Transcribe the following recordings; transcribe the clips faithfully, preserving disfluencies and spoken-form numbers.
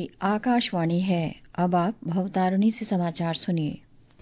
आकाशवाणी है। अब आप भवतारिणी से समाचार सुनिए।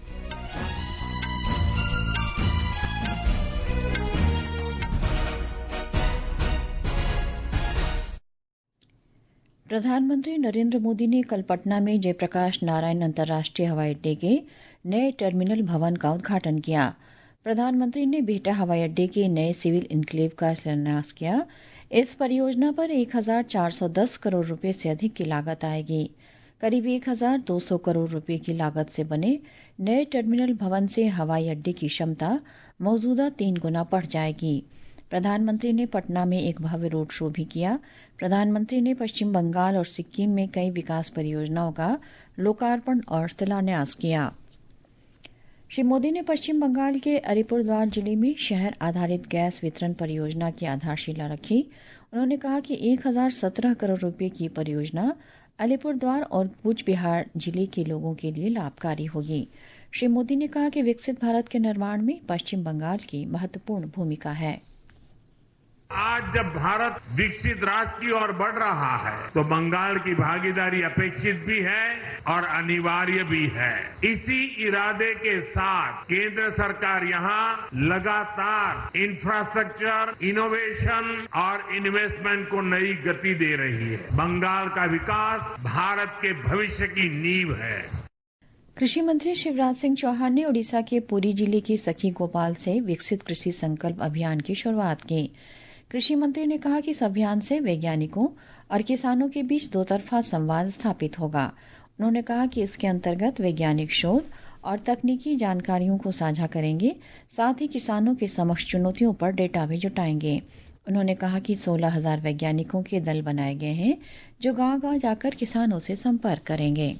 प्रधानमंत्री नरेंद्र मोदी ने कल पटना में जयप्रकाश नारायण अंतर्राष्ट्रीय हवाई अड्डे के नए टर्मिनल भवन का उद्घाटन किया। प्रधानमंत्री ने बिहटा हवाई अड्डे के नए सिविल इनक्लेव का शिलान्यास किया। इस परियोजना पर एक हजार चार सौ दस करोड़ रुपए से अधिक की लागत आएगी। करीब एक हजार दो सौ करोड़ रुपए की लागत से बने नए टर्मिनल भवन से हवाई अड्डे की क्षमता मौजूदा तीन गुना बढ़ जाएगी। प्रधानमंत्री ने पटना में एक भव्य रोड शो भी किया। प्रधानमंत्री ने पश्चिम बंगाल और सिक्किम में कई विकास परियोजनाओं का लोकार्पण और शिलान्यास किया। श्री मोदी ने पश्चिम बंगाल के अलीपुरद्वार जिले में शहर आधारित गैस वितरण परियोजना की आधारशिला रखी। उन्होंने कहा कि एक हजार सत्रह करोड़ रुपए की परियोजना अलीपुरद्वार और कूच बिहार जिले के लोगों के लिए लाभकारी होगी। श्री मोदी ने कहा कि विकसित भारत के निर्माण में पश्चिम बंगाल की महत्वपूर्ण भूमिका है। आज जब भारत विकसित राष्ट्र की ओर बढ़ रहा है तो बंगाल की भागीदारी अपेक्षित भी है और अनिवार्य भी है। इसी इरादे के साथ केंद्र सरकार यहां लगातार इंफ्रास्ट्रक्चर, इनोवेशन और इन्वेस्टमेंट को नई गति दे रही है। बंगाल का विकास भारत के भविष्य की नींव है। कृषि मंत्री शिवराज सिंह चौहान ने ओडिशा के पुरी जिले के सखी गोपाल से विकसित कृषि संकल्प अभियान की शुरुआत की। कृषि मंत्री ने कहा कि इस अभियान से वैज्ञानिकों और किसानों के बीच दो तरफा संवाद स्थापित होगा। उन्होंने कहा कि इसके अंतर्गत वैज्ञानिक शोध और तकनीकी जानकारियों को साझा करेंगे, साथ ही किसानों के समक्ष चुनौतियों पर डेटा भी जुटाएंगे। उन्होंने कहा कि सोलह हजार वैज्ञानिकों के दल बनाए गए हैं जो गांव गांव जाकर किसानों से संपर्क करेंगे।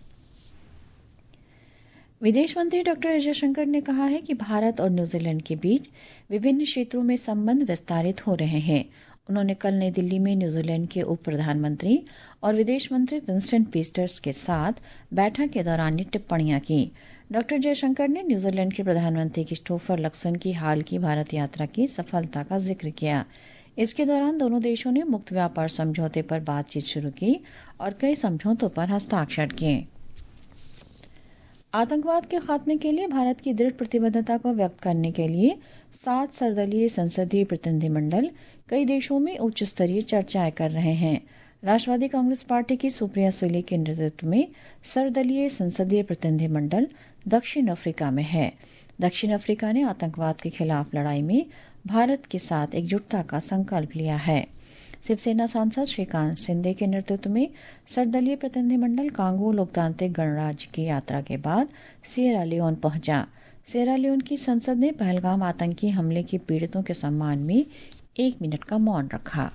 विदेश मंत्री डॉक्टर एस जयशंकर ने कहा है कि भारत और न्यूजीलैंड के बीच विभिन्न क्षेत्रों में संबंध विस्तारित हो रहे हैं। उन्होंने कल नई दिल्ली में न्यूजीलैंड के उप प्रधानमंत्री और विदेश मंत्री विंस्टन पीटर्स के साथ बैठक के दौरान ये टिप्पणियां की। डॉक्टर जयशंकर ने न्यूजीलैंड के प्रधानमंत्री क्रिस्टोफर लक्सन की हाल की भारत यात्रा की सफलता का जिक्र किया। इसके दौरान दोनों देशों ने मुक्त व्यापार समझौते पर बातचीत शुरू की और कई समझौतों पर हस्ताक्षर किए। आतंकवाद के खात्मे के लिए भारत की दृढ़ प्रतिबद्धता को व्यक्त करने के लिए सात सर्वदलीय संसदीय प्रतिनिधिमंडल कई देशों में उच्च स्तरीय चर्चाएं कर रहे हैं। राष्ट्रवादी कांग्रेस पार्टी की सुप्रिया सुले के नेतृत्व में सर्वदलीय संसदीय प्रतिनिधिमंडल दक्षिण अफ्रीका में है। दक्षिण अफ्रीका ने आतंकवाद के खिलाफ लड़ाई में भारत के साथ एकजुटता का संकल्प लिया है। शिवसेना सांसद श्रीकांत शिंदे के नेतृत्व में सर्वदलीय प्रतिनिधिमंडल कांगो लोकतांत्रिक गणराज्य की यात्रा के बाद सिएरा लियोन पहुंचा। सिएरा लियोन की संसद ने पहलगाम आतंकी हमले के पीड़ितों के सम्मान में एक मिनट का मौन रखा।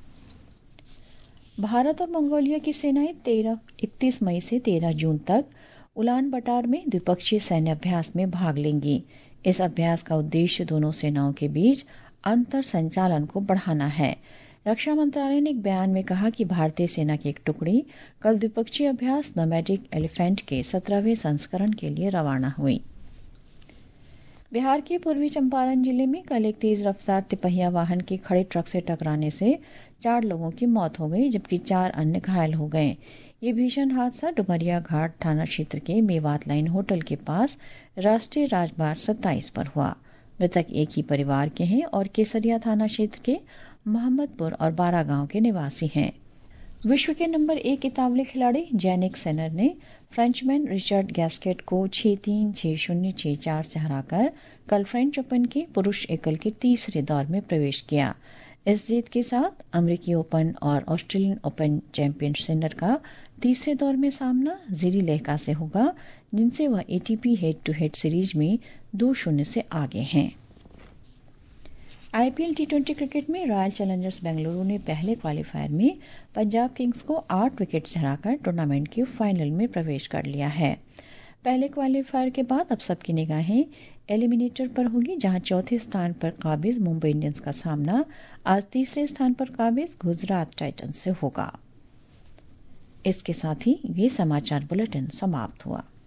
भारत और मंगोलिया की सेनाएं तेरह इकतीस मई से तेरह जून तक उलान बटार में द्विपक्षीय सैन्य अभ्यास में भाग लेंगी। इस अभ्यास का उद्देश्य दोनों सेनाओं के बीच अंतर संचालन को बढ़ाना है। रक्षा मंत्रालय ने एक बयान में कहा कि भारतीय सेना की एक टुकड़ी कल द्विपक्षीय अभ्यास नोमैडिक एलिफेंट के सत्रहवें संस्करण के लिए रवाना हुई। बिहार के पूर्वी चंपारण जिले में कल एक तेज रफ्तार तिपहिया वाहन के खड़े ट्रक से टकराने से चार लोगों की मौत हो गई, जबकि चार अन्य घायल हो गए। ये भीषण हादसा डुमरिया घाट थाना क्षेत्र के मेवात लाइन होटल के पास राष्ट्रीय राजमार्ग सत्ताईस पर हुआ। मृतक एक ही परिवार के हैं और केसरिया थाना क्षेत्र के मोहम्मदपुर और बारा गांव के निवासी हैं। विश्व के नंबर एक इतालवी खिलाड़ी जैनिक सेनर ने फ्रेंचमैन रिचर्ड गैस्केट को छह तीन छह शून्य छह चार से हराकर कल फ्रेंच ओपन के पुरुष एकल के तीसरे दौर में प्रवेश किया। इस जीत के साथ अमेरिकी ओपन और ऑस्ट्रेलियन ओपन चैंपियन सेनर का तीसरे दौर में सामना जिरी लेहका से होगा, जिनसे वह ATP head to head series में दो शून्य से आगे हैं। आईपीएल टी ट्वेंटी क्रिकेट में रॉयल चैलेंजर्स बेंगलुरु ने पहले क्वालीफायर में पंजाब किंग्स को आठ विकेट से हराकर टूर्नामेंट के फाइनल में प्रवेश कर लिया है। पहले क्वालीफायर के बाद अब सबकी निगाहें एलिमिनेटर पर होगी, जहां चौथे स्थान पर काबिज मुंबई इंडियंस का सामना आज तीसरे स्थान पर काबिज गुजरात टाइटंस से होगा। इसके साथ ही ये समाचार बुलेटिन समाप्त हुआ।